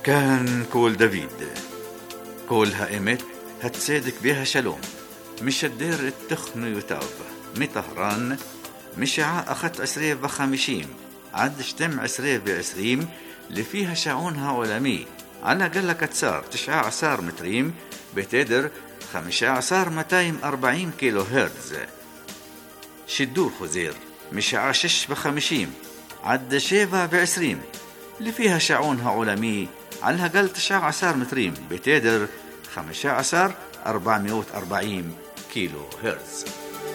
כאן קול דוד, קול האמת, הצדק והשלום, משדר את תוכניותיו מטהרן משעה 11:50 עד 12:20 לפי השעון העולמי, על הגל הקצר 19 מטרים בתדר 15,240 קילו הרטז. שידור חוזר משעה 6:50 עד 7:20 לפי השעון העולמי, על הגל 19 מטרים בתדר 15,440 קילו הרטז.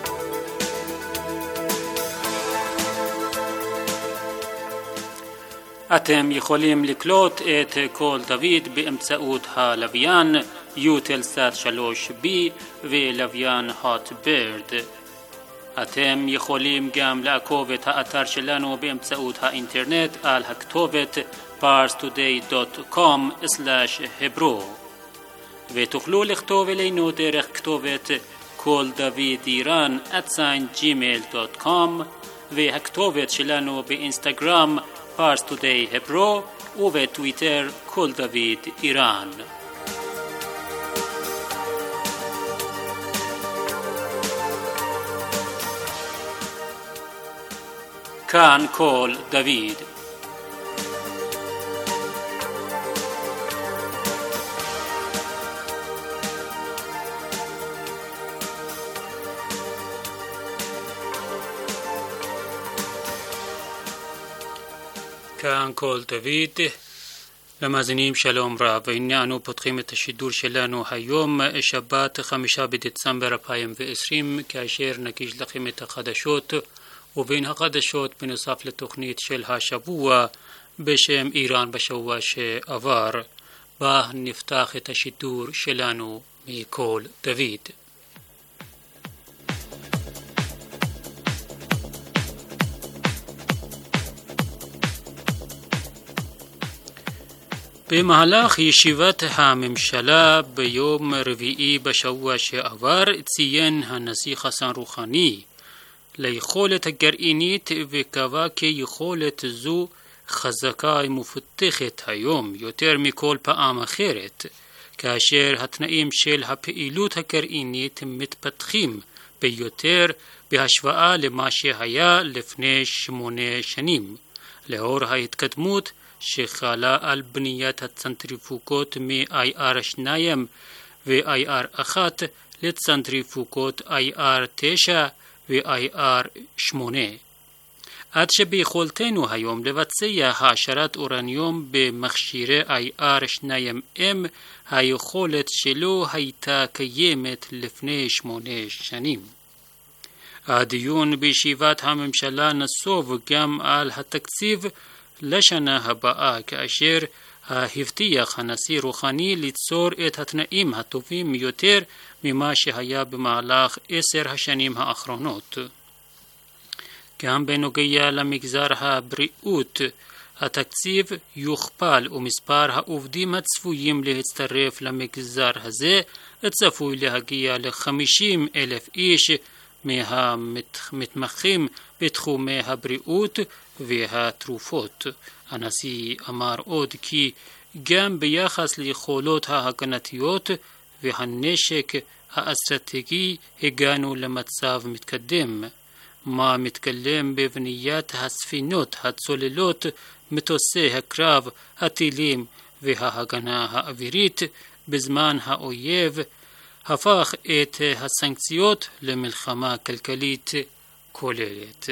אתם יכולים לקלוט את קול דוד באמצעות הלוויין יוטלסאט 3B ולוויין הוטברד. אתם יכולים גם לעקוב את האתר שלנו באמצעות האינטרנט על הכתובת parstoday.com/hebrew, ותוכלו לכתוב אלינו דרך כתובת קול דוד איראן @gmail.com, והכתובת שלנו באינסטגרם parstoday.hebrew ובטוויטר קול דוד איראן. כאן קול דוד. כאן קול דוד. למאזינים שלום רב, והנה אנו פותחים את השידור שלנו היום, שבת 5 בדצמבר 2020, כאשר נגיש לכם את החדשות, ובין החדשות בנוסף לתוכנית של השבוע בשם איראן בשבוע שעבר, בה נפתח את השידור שלנו מקול דוד. במהלך ישיבת הממשלה ביום רביעי בשבוע שעבר ציין הנשיא חסן רוחני ליכולת הגרעינית, וקבע כי יכולת זו חזקה ומפותחת היום יותר מכל פעם אחרת, כאשר התנאים של הפעילות הגרעינית מתפתחים ביותר בהשוואה למה שהיה לפני 8 שנים, לאור ההתקדמות שחלה על בניית הצנטריפוגות מ-IR2 ו-IR1 לצנטריפוגות IR9 ו-IR8. עד שביכולתנו היום לבצע העשרת אורניום במכשירי IR2M, היכולת שלו הייתה קיימת לפני 8 שנים. הדיון בישיבת הממשלה נסוב גם על התקציב לשנה הבאה, כאשר הבטיח הנשיא רוחני ליצור את התנאים הטובים יותר ממה שהיה במהלך 10 השנים האחרונות. גם בנוגע למגזר הבריאות, התקציב יוכפל ומספר העובדים הצפויים להצטרף למגזר הזה צפוי להגיע ל50,000 איש מהמתמחים בתחומי הבריאות והתרופות. הנשיא אמר עוד כי גם ביחס ליכולות ההגנתיות והנשק האסטרטגי הגענו למצב מתקדם, מה מתגלם בבניית הספינות, הצוללות, מטוסי הקרב, הטילים וההגנה האווירית בזמן האויב, הפך את הסנקציות למלחמה כלכלית כוללת.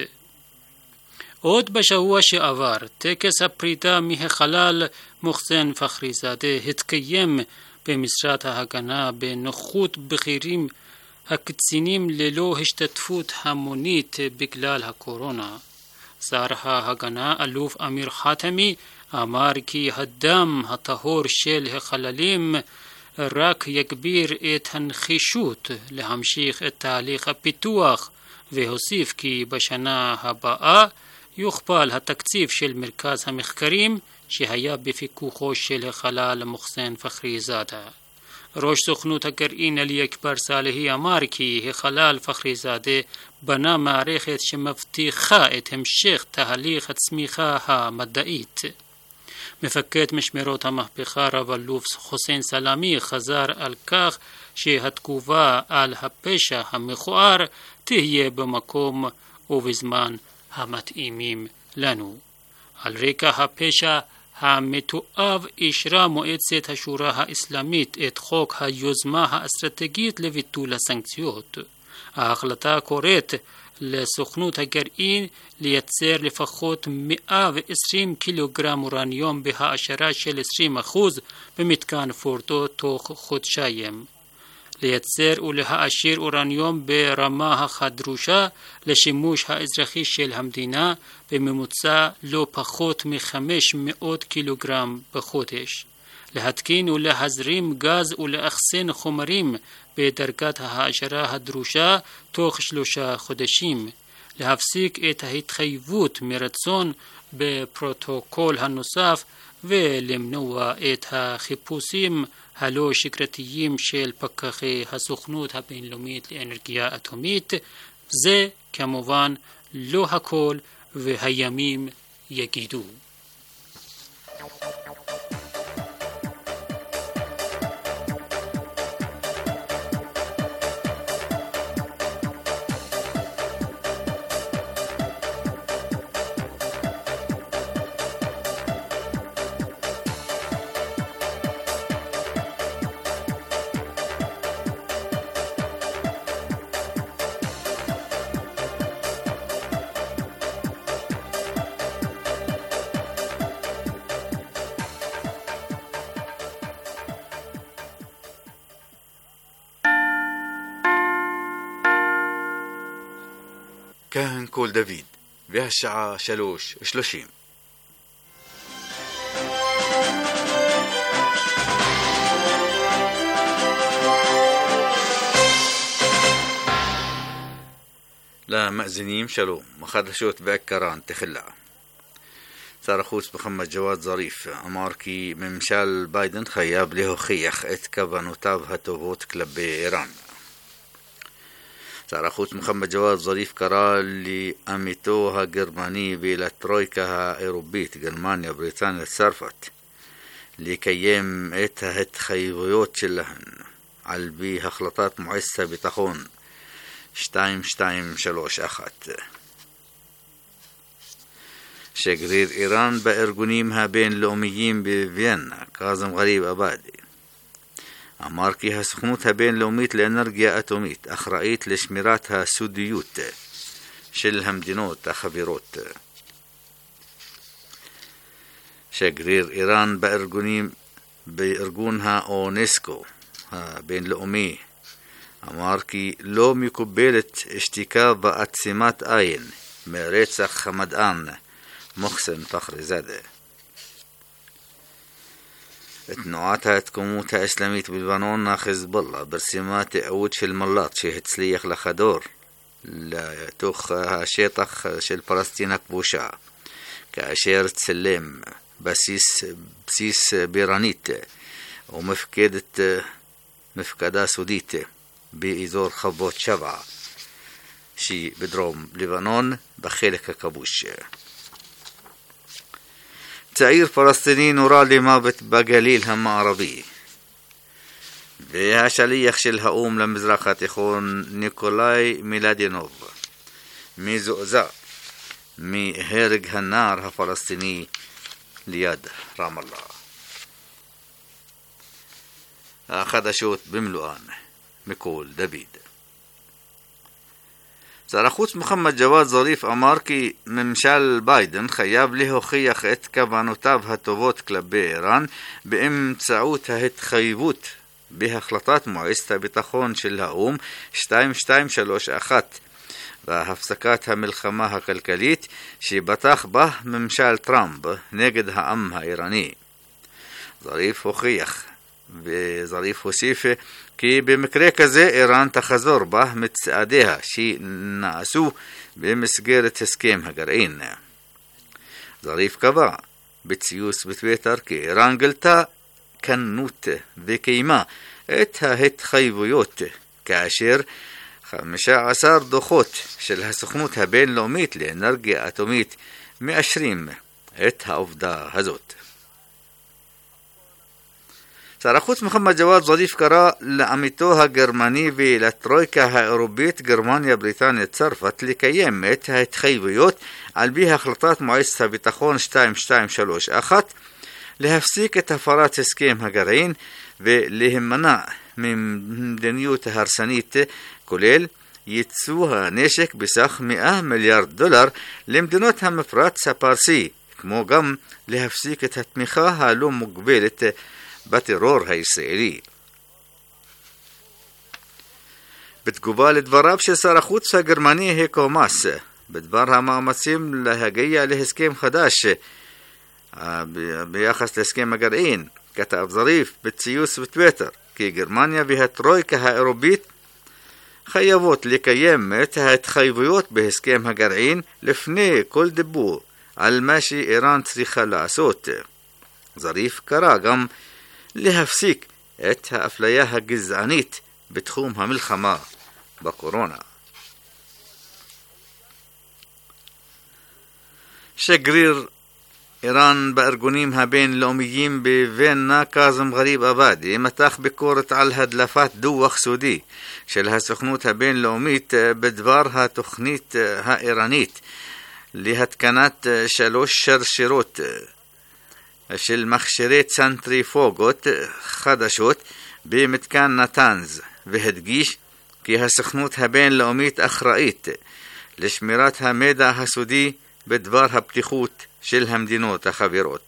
עוד בשבוע שעבר, טקס הפרידה מהחלל מוחסן פחריזאדה התקיים במשרד ההגנה בנוכחות בכירים הקצינים ללא השתתפות המונית בגלל הקורונה. שר ההגנה אלוף אמיר חתמי אמר כי הדם הטהור של החללים רק יגביר את הנחישות להמשיך את תהליך הפיתוח, והוסיף כי בשנה הבאה יוכפל התקציב של מרכז המחקרים שהיה בפיקוחו של החלל מוחסן פחריזאדה. ראש סוכנות הגרעין עלי אכבר סאלחי אמר כי החלל פחריזאדה בנה מערכת שמבטיחה את המשך תהליך הצמיחה המדעית. מפקד משמרות המהפכה רב אלוף חוסיין סלאמי חזר על כך שהתגובה על הפשע המכוער תהיה במקום ובזמן המתאימים לנו. על רקע הפשע המתועב אישרה מועצת השורא האסלאמית את חוק היוזמה האסטרטגית לביטול הסנקציות. ההחלטה קוראת לסוכנות הגרעין לייצר לפחות 120 קילוגרם אורניום בהעשרה של 20% במתקן פורדו תוך חודשיים. לייצר ולהעשיר אורניום ברמה הדרושה לשימוש האזרחי של המדינה בממוצע לא פחות מ-500 קילוגרם בחודש. להתקין ולהזרים גז ולאחסן חומרים בדרגת ההעשרה הדרושה תוך 3 חודשים. להפסיק את ההתחייבות מרצון בפרוטוקול הנוסף ולמנוע את החיפושים הלא שגרתיים של פקחי הסוכנות הבינלאומית לאנרגיה אטומית. זה כמובן לא הכל, והימים יגידו. כאן קול דוד, והשעה 3:30. למאזינים שלום, החדשות בעיקרן תחילה. שר החוץ מחמד ג'וואד זריף אמר כי ממשל ביידן חייב להוכיח את כוונותיו הטובות כלפי איראן. שר החוץ מחמד ג'וואד זריף קרא לעמיתו הגרמני ולטרויקה האירופית, גרמניה, בריטניה, צרפת, לקיים את ההתחייבויות שלהן על פי החלטת מועצת הביטחון 2231. שגריר איראן בארגונים הבינלאומיים בוויאנה, קאזם גריב עבאדי, אמר כי הסוכנות הבינלאומית לאנרגיה אטומית אחראית לשמירת הסודיות של המדינות החברות. שגריר איראן בארגון האונסקו הבינלאומי אמר כי לא מקובלת שתיקה ועצימת עין מרצח המדען מוחסן פחריזאדה. תנועת ההתקוממות האסלאמית בלבנון, החיזבאללה, פרסמה תיעוד של מל"ט שהצליח לחדור לתוך השטח של פלסטין הכבושה, כאשר צלם בסיס בירנית ומפקדה סודית באזור חוות שבע שבדרום לבנון בחלק הכבוש. צעיר פלסטיני נורה למוות בגליל המערבי, והשליח של האום למזרח התיכון ניקולאי מילדינוב מזועזע מהרג הנער הפלסטיני ליד רם אללה. החדשות במלואן מקול דוד. שר החוץ מחמד ג'וואד זריף אמר כי ממשל ביידן חייב להוכיח את כוונותיו הטובות כלפי איראן באמצעות ההתחייבות בהחלטת מועצת הביטחון של האום 2231 והפסקת המלחמה הכלכלית שפתח בה ממשל טראמפ נגד העם האיראני. זריף הוכיח וזריף הוסיף כי במקרה כזה איראן תחזור בה מצעדיה שנעשו במסגרת הסכם הגרעין. זריף קבע בציוץ בטוויטר כי איראן גלתה כנות וקיימה את ההתחייבויות, כאשר 15 דוחות של הסוכנות הבינלאומית לאנרגיה אטומית מאשרים את העובדה הזאת. שר החוץ מחמד ג'וואד זריף קרא לעמיתו הגרמני ולטרויקה האירופית גרמניה, בריטניה, צרפת לקיים את ההתחייבויות על פי החלטת מועצת הביטחון 2231 להפסיק את הפרת הסכם הגרעין ולהימנע ממדיניות ההרסנית, כולל ייצוא הנשק בסך $100 מיליארד למדינות המפרץ הפרסי, כמו גם להפסיק את התמיכה הלא מוגבלת בטרור הישראלי. בתגובה לדבריו של שר החוץ הגרמני היקו מאס בדבר המאמצים להגיע להסכם חדש ביחס להסכם הגרעין, כתב זריף בציוץ בטוויטר כי גרמניה והטרויקה האירופית חייבות לקיים את ההתחייבויות בהסכם הגרעין לפני כל דיבור על מה שאיראן צריכה לעשות. זריף קרא גם להפסיק את האפליה הגזענית בתחום המלחמה בקורונה. שגריר איראן בארגונים הבינלאומיים בווינה קאזם גריב עבאדי מתח ביקורת על הדלפת דוח סודי של הסוכנות הבינלאומית בדבר התוכנית האיראנית להתקנת 3 שרשרות של מכשירי צנטריפוגות חדשות במתקן נתנז, והדגיש כי הסוכנות הבינלאומית אחראית לשמירת המידע הסודי בדבר הפתיחות של המדינות החברות.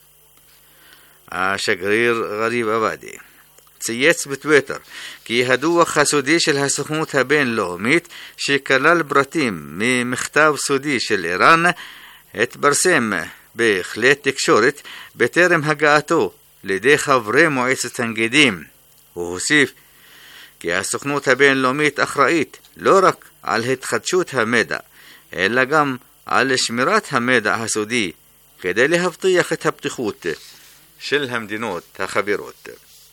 השגריר גריב עבאדי צייץ בטוויטר כי הדוח הסודי של הסוכנות הבינלאומית שכלל פרטים ממכתב סודי של איראן התפרסם בכלי תקשורת בטרם הגעתו לידי חברי מועצת הנגידים. הוא הוסיף כי הסוכנות הבינלאומית אחראית לא רק על התחדשות המידע, אלא גם על שמירת המידע הסודי כדי להבטיח את הפתיחות של המדינות החברות.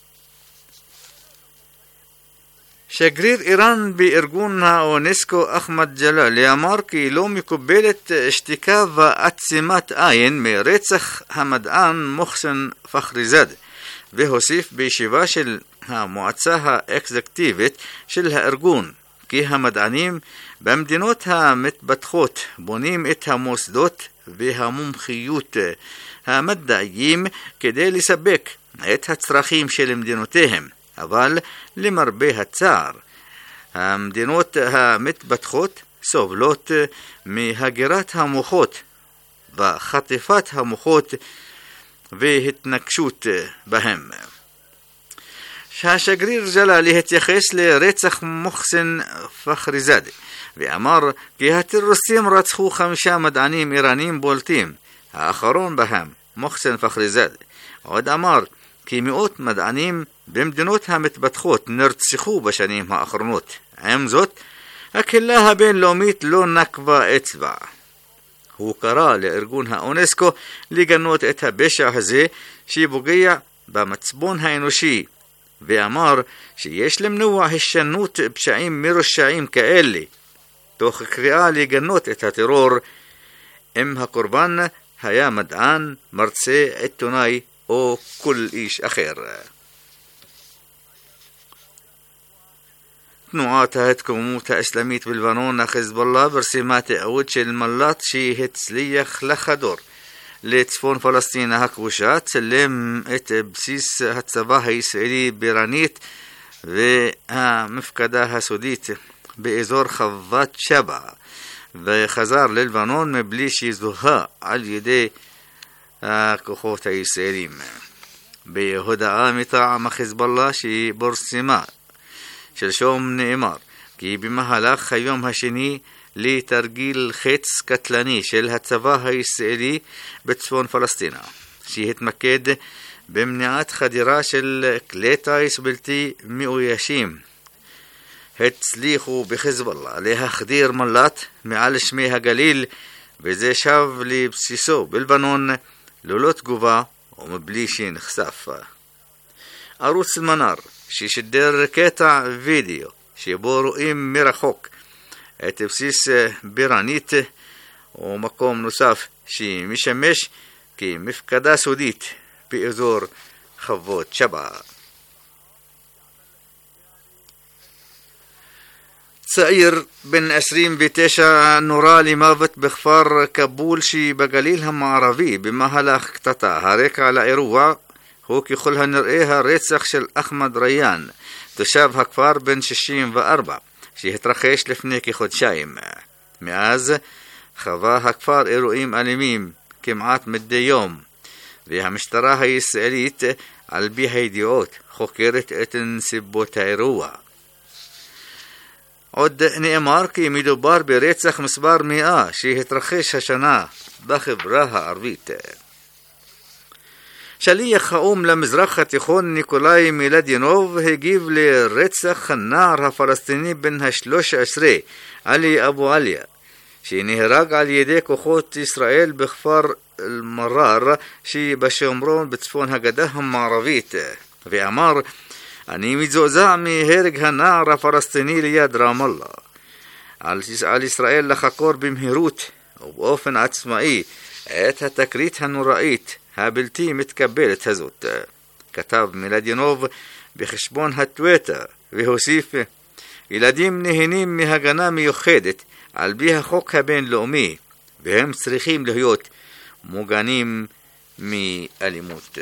שגריר איראן בארגון האונסקו אחמד ג'לאלי אמר כי לא מקובלת שתיקה ועצימת עין מרצח המדען מוחסן פחריזאד, והוסיף בישיבה של המועצה האקזקטיבית של הארגון כי המדענים במדינות המתפתחות בונים את המוסדות והמומחיות המדעיים כדי לספק את הצרכים של מדינותיהם, אבל למרבה הצער המדינות המתפתחות סובלות מהגירת המוחות וחטיפת המוחות והתנגשות בהם. השגריר ג'לאלי התייחס לרצח מוחסן פחריזאד ואמר כי הטרוריסטים רצחו 5 מדענים איראנים בולטים, האחרון בהם מוחסן פחריזאד. עוד אמר כי מאות מדענים במדינות המתפתחות נרצחו בשנים האחרונות. עם זאת, הקהילה הבינלאומית לא נקבה אצבע. הוא קרא לארגון האונסקו לגנות את הפשע הזה שפוגע במצפון האנושי, ואמר שיש למנוע הישנות פשעים מרושעים כאלה, תוך קריאה לגנות את הטרור אם הקורבן היה מדען, מרצה, עיתונאי או כל איש אחר. תנועת ההתקוממות האסלאמית בלבנון, החיזבאללה, פרסמה תיעוד של מל"ט שהצליח לחדור לצפון פלסטין הכבושה, צלם את בסיס הצבא הישראלי ברנית והמפקדה הסודית באזור חוות שבע, וחזר ללבנון מבלי שזוהה על ידי הכוחות הישראלים. בהודעה מטעם החיזבאללה שפורסמה שלשום נאמר כי במהלך היום השני לתרגיל חץ קטלני של הצבא הישראלי בצפון פלסטינה, שהתמקד במניעת חדירה של כלי טיס בלתי מאוישים, הצליחו בחיזבאללה להחדיר מל"ט מעל שמי הגליל, וזה שב לבסיסו בלבנון ללא תגובה ומבלי שנחשף. ערוץ מנאר ששידר קטע וידאו שבו רואים מרחוק את בסיס ברנית ומקום נוסף שמשמש כמפקדה סודית באזור חוות שבא. צעיר בן 29 נורה למוות בכפר קבול שבגליל המערבי במהלך קטטה. הרקע לאירוע הוא ככל הנראה הרצח של אחמד ריאן, תושב הכפר בן 64, שהתרחש לפני כחודשיים. מאז חווה הכפר אירועים אלימים כמעט מדי יום, והמשטרה הישראלית על פי הידיעות חוקרת את נסיבות האירוע. עוד נאמר כי מדובר ברצח מספר 100 שהתרחש השנה בחברה הערבית. שליח האו"ם למזרח התיכון ניקולאי מילדינוב הגיב לרצח הנער הפלסטיני בן ה-13 עלי אבו עליה, שנהרג על ידי כוחות ישראל בכפר אל-מרר שבשומרון בצפון הגדה המערבית, ואמר: אני מזועזע מהרג הנער הפלסטיני ליד רמאללה. על ישראל לחקור במהירות ובאופן עצמאי את התקרית הנוראית הבלתי מתקבלת הזאת, כתב מילדינוב בחשבון הטוויטר, והוסיף: ילדים נהנים מהגנה מיוחדת על פי החוק הבינלאומי, והם צריכים להיות מוגנים מאלימות.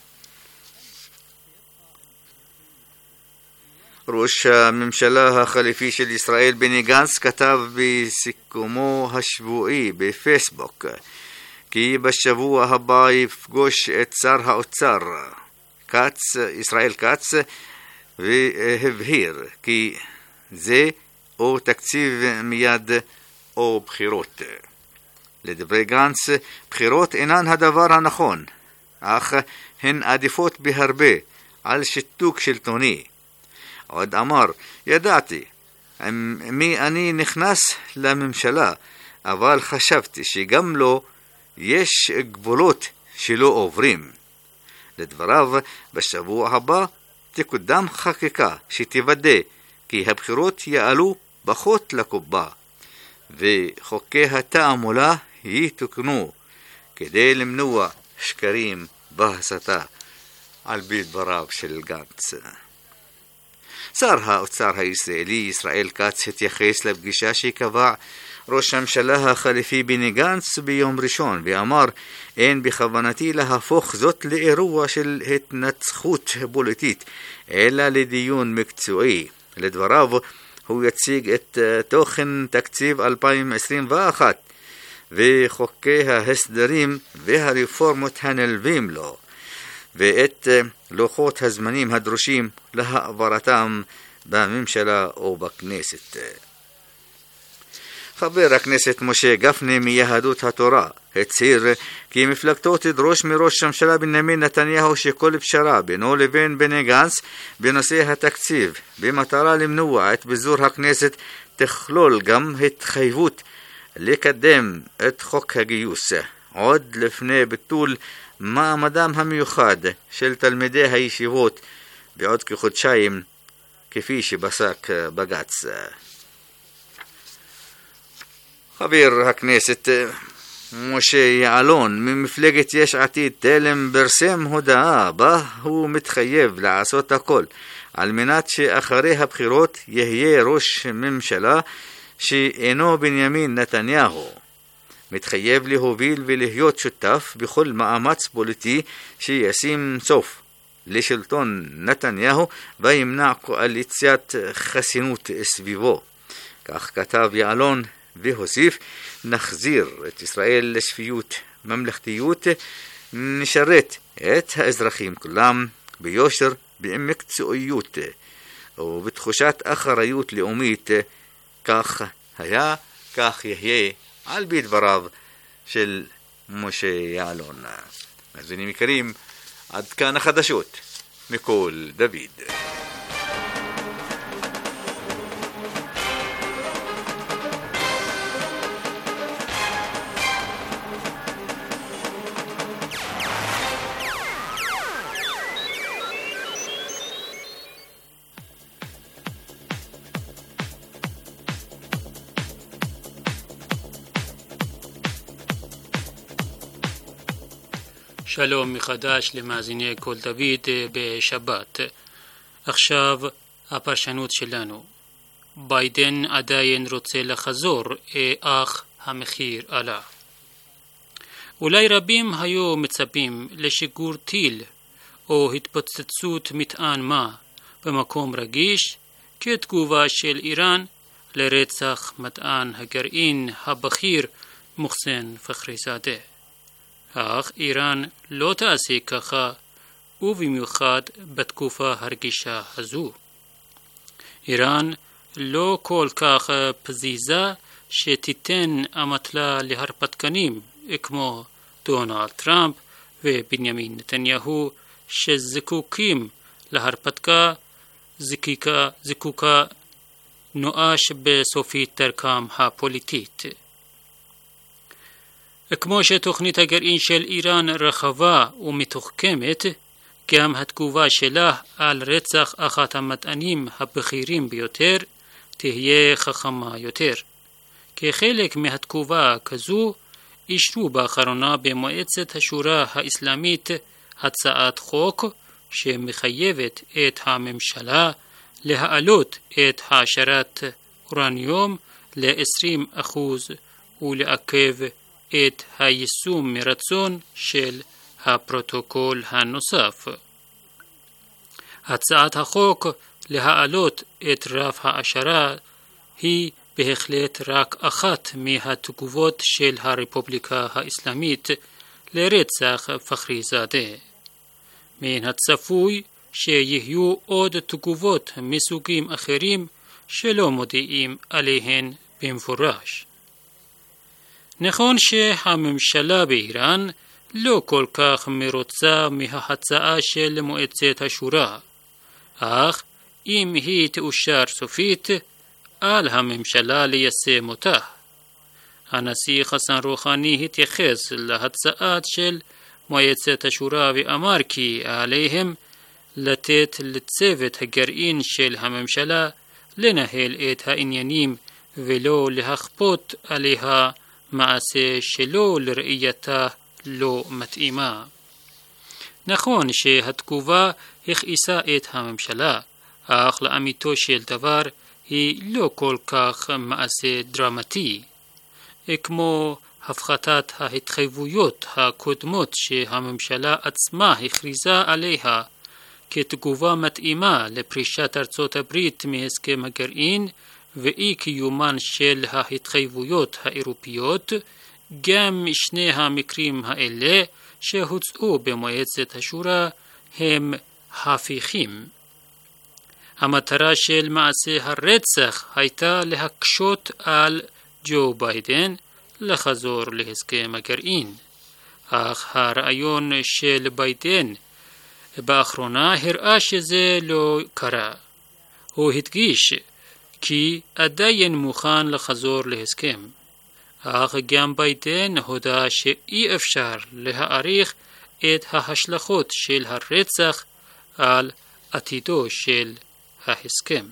ראש הממשלה החליפי של ישראל בני גנץ כתב בסיכומו השבועי בפייסבוק כי בשבוע הבא יפגוש את שר האוצר ישראל כץ, והבהיר כי זה או תקציב מיד או בחירות. לדברי גנץ, בחירות אינן הדבר הנכון, אך הן עדיפות בהרבה על שיתוק שלטוני. עוד אמר: ידעתי מי אני נכנס לממשלה, אבל חשבתי שגם לו יש גבולות שלא עוברים. לדבריו, בשבוע הבא תקודם חקיקה שתוודא כי הבחירות יעלו פחות לקופה, וחוקי התעמולה יתוקנו כדי למנוע שקרים בהסתה, על פי דבריו של גנץ. שר האוצר הישראלי ישראל כץ התייחס לפגישה שקבע ראש הממשלה החליפי בני גנץ ביום ראשון, ואמר: אין בכוונתי להפוך זאת לאירוע של התנצחות פוליטית, אלא לדיון מקצועי. לדבריו, הוא יציג את תוכן תקציב 2021 וחוקי ההסדרים והרפורמות הנלווים לו, ואת לוחות הזמנים הדרושים להעברתם בממשלה או בכנסת. חבר הכנסת משה גפני מיהדות התורה הצהיר כי מפלגתו תדרוש מראש הממשלה בנימין נתניהו שכל פשרה בינו לבין בני גנץ בנושא התקציב במטרה למנוע את ביזור הכנסת תכלול גם התחייבות לקדם את חוק הגיוס עוד לפני ביטול מעמדם המיוחד של תלמידי הישיבות בעוד כחודשיים, כפי שפסק בג"ץ. חבר הכנסת משה יעלון ממפלגת יש עתיד תלם פרסם הודעה בה הוא מתחייב לעשות הכל על מנת שאחרי הבחירות יהיה ראש ממשלה שאינו בנימין נתניהו. מתחייב להוביל ולהיות שותף בכל מאמץ פוליטי שישים סוף לשלטון נתניהו וימנע קואליציית חסינות סביבו. כך כתב יעלון והוסיף: נחזיר את ישראל לשפיות, ממלכתיות, נשרת את האזרחים כולם ביושר, במקצועיות ובתחושת אחריות לאומית. כך היה, כך יהיה, על פי דבריו של משה יעלון. מאזינים יקרים, עד כאן החדשות מכל דוד. שלום מחדש למאזיני קול דוד בשבת. עכשיו הפרשנות שלנו. ביידן עדיין רוצה לחזור, אך המחיר עלה. אולי רבים היו מצפים לשיגור טיל או התפוצצות מטען מה במקום רגיש כתגובה של איראן לרצח מדען הגרעין הבכיר מוחסן פחריזאדה. אך איראן לא תעשה ככה, ובמיוחד בתקופה הרגישה הזו. איראן לא כל כך פזיזה שתיתן אמתלה להרפתקנים כמו דונלד טראמפ ובנימין נתניהו שזקוקים להרפתקה זקוקה נואש בסופית דרכם הפוליטית. כמו שתוכנית הגרעין של איראן רחבה ומתוחכמת, גם התגובה שלה על רצח אחת המדענים הבכירים ביותר תהיה חכמה יותר. כחלק מהתגובה כזו, אישרו באחרונה במועצת השורא האסלאמית הצעת חוק שמחייבת את הממשלה להעלות את העשרת אורניום ל-20% ולעכב את היישום מרצון של הפרוטוקול הנוסף. הצעת החוק להעלות את רף העשרה היא בהחלט רק אחת מהתגובות של הרפובליקה האסלאמית לרצח פחריזאדה. מן הצפוי שיהיו עוד תגובות מסוגים אחרים שלא מודיעים עליהן במפורש. נכון שהממשלה באיראן לא כל כך מרוצה מההצעה של מועצת השורא, אך אם היא תאושר סופית, על הממשלה ליישם אותה. הנשיא חסן רוחני התייחס להצעה של מועצת השורא ואמר כי עליהם לתת לצוות הגרעין של הממשלה לנהל את העניינים ולא להכפות עליה מעשה שלא לראייתה לא מתאימה. נכון שהתגובה הכעיסה את הממשלה, אך לאמיתו של דבר היא לא כל כך מעשה דרמטי. כמו הפחתת ההתחייבויות הקודמות שהממשלה עצמה הכריזה עליה כתגובה מתאימה לפרישת ארצות הברית מהסכם הגרעין ואי קיומן של ההתחייבויות האירופיות, גם שני המקרים האלה שהוצאו במועצת השורא הם הפיכים. המטרה של מעשה הרצח הייתה להקשות על ג'ו ביידן לחזור להסכם הגרעין. אך הרעיון של ביידן באחרונה הראה שזה לא קרה. הוא הדגיש כי עדיין מוכן לחזור להסכם. אך גם ביידן הודה שאי אפשר להעריך את ההשלכות של הרצח על עתידו של ההסכם.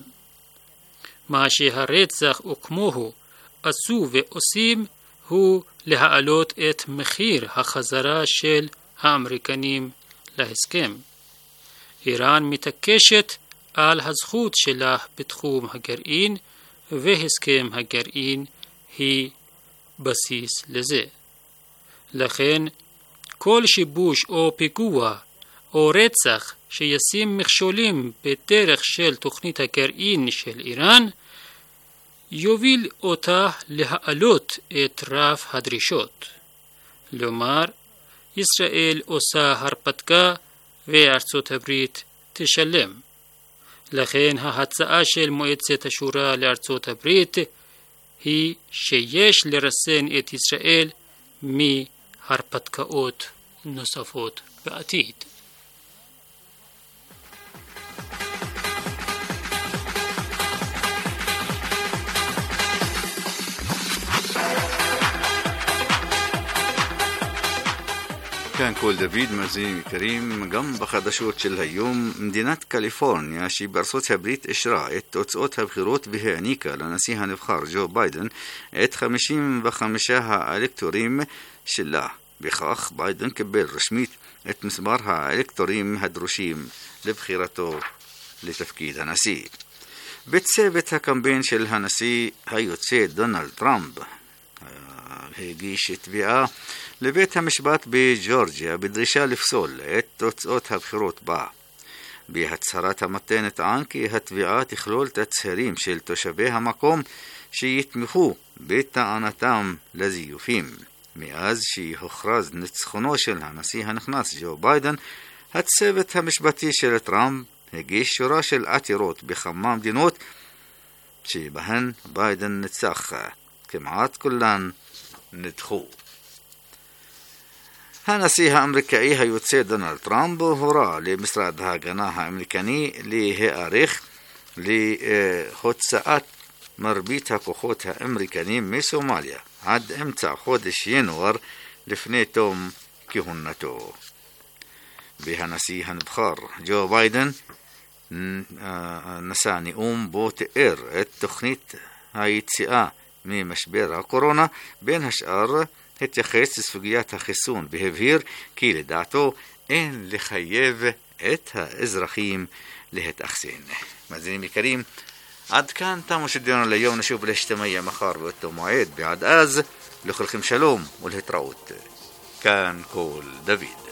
מה שהרצח וכמוהו עשו ועושים הוא להעלות את מחיר החזרה של האמריקנים להסכם. איראן מתעקשת על הזכות שלה בתחום הגרעין, והסכם הגרעין היא בסיס לזה. לכן כל שיבוש או פיגוע או רצח שישים מכשולים בדרך של תוכנית הגרעין של איראן יוביל אותה להעלות את רף הדרישות. כלומר, ישראל עושה הרפתקה וארצות הברית תשלם. לכן ההצעה של מועצת השורא לארצות הברית היא שיש לרסן את ישראל מהרפתקאות נוספות בעתיד. כאן קול דוד, מאזינים יקרים, גם בחדשות של היום, מדינת קליפורניה שבארצות הברית אישרה את תוצאות הבחירות והעניקה לנשיא הנבחר ג'ו ביידן את 55 האלקטורים שלה. בכך ביידן קיבל רשמית את מספר האלקטורים הדרושים לבחירתו לתפקיד הנשיא. בצוות הקמפיין של הנשיא היוצא דונלד טראמפ הגיש תביעה לבית המשפט בג'ורג'יה בדרישה לפסול את תוצאות הבחירות בה. בהצהרת המטה נטען כי התביעה תכלול תצהירים של תושבי המקום שיתמכו בטענתם לזיופים. מאז שהוכרז ניצחונו של הנשיא הנכנס ג'ו ביידן, הצוות המשפטי של טראמפ הגיש שורה של עתירות בכמה מדינות שבהן ביידן ניצח. כמעט כולן נדחו. הנשיא האמריקאי היוצא דונלד טראמפ הורה למשרד ההגנה האמריקני להיערך להוצאת מרבית הכוחות האמריקנים מסומליה עד אמצע חודש ינואר לפני תום כהונתו. והנשיא הנבחר ג'ו ביידן נשא נאום בו תיאר את תוכנית היציאה ממשבר הקורונה, בין השאר התייחס לסוגיית החיסון והבהיר כי לדעתו אין לחייב את האזרחים להתאכסן. מאזינים יקרים, עד כאן תמו שדרנו ליום. נשוב להשתמע מחר באותו מועד. בעד אז לכולכם שלום ולהתראות. כאן כל דוד.